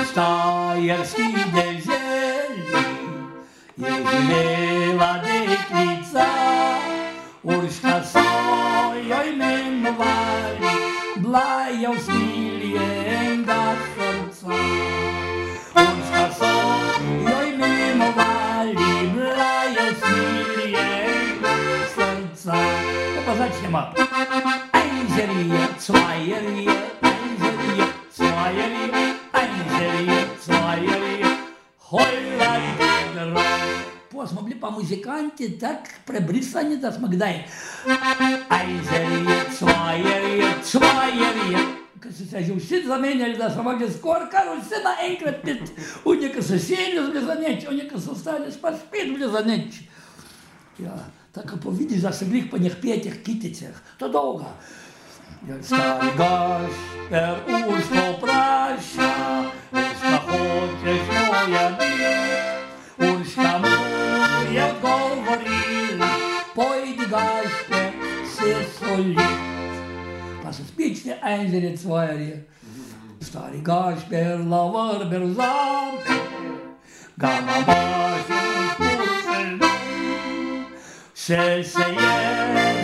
Stajerski deželi je živela deklica, Urška so jo imenovali, bila je usmiljenega srca. Urška so jo imenovali, bila je usmiljenega srca. Pa začnemo. Einželije, cvajerije, einželije, cvajerije, einželije, cvajerije, hojla, pa smo bili pa muzikanti tak prebrisani, da smo kdaj einželije, cvajerije, cvajerije, ko so se že vsi zamenjali, da smo mogli skoraj kar vsi naenkrat piti. Oni, ko so seli, bili zaneči, oni, ko so ostali, pa spet bili zaneči. Ja, tako pa vidiš, da so bili po njih petih kiticah, to dolga. Stari Gašper Urško vpraša, Urška hočeš moja biti, Urška mu je odgovorila, pojdi Gašper se solit. Pa so spični einželje, cvajerje. Stari Gašper la vrber vzame, ga na bašu spuščeno, vse se je